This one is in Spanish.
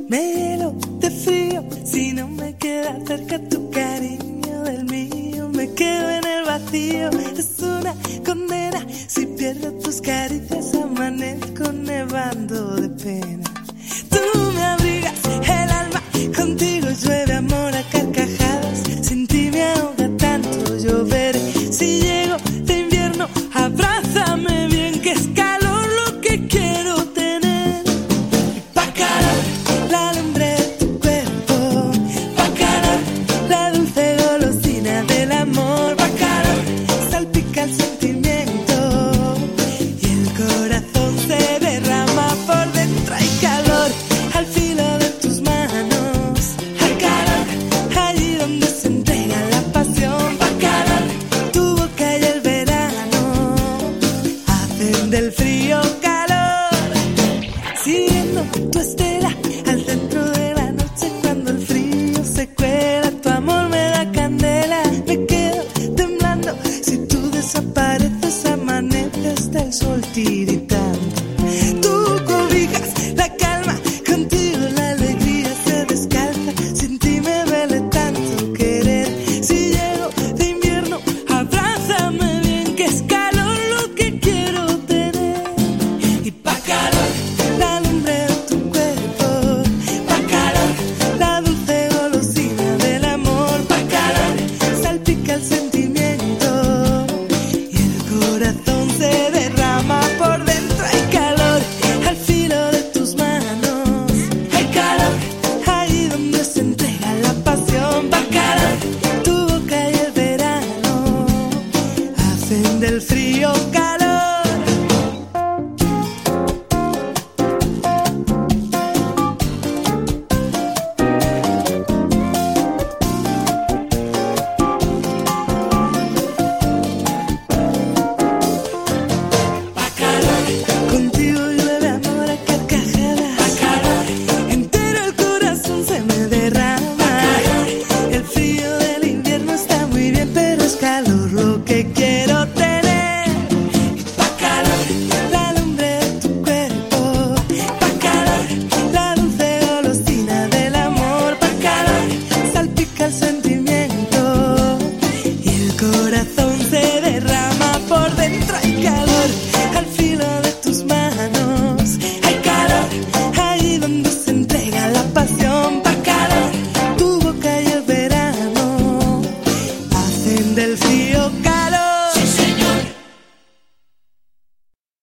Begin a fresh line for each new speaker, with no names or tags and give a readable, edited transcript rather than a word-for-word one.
Me hielo de frío si no me queda cerca tu cariño del mío. Me quedo en el vacío, es una condena. Si pierdo tus caricias amanezco nevando de pena. Tú me abrigas el alma, contigo llueve amor a carcajadas. Sin ti me ahoga tanto llover. Si llego de invierno, abrázame bien, que es calor lo que quiero tener. Bacalar, la lumbre de tu cuerpo. Bacalar, la dulce golosina del amor. Bacalar, salpica el sentimiento y el corazón se derrama por dentro. Hay calor al filo de tus manos. Bacalar, allí donde se entrega la pasión. Bacalar, tu boca y el verano hacen del frío calor. Siguiendo tu estela al centro de la noche, cuando el frío se cuela, tu amor me da candela. Me quedo temblando si tú desapareces, amanece hasta el sol tiritando.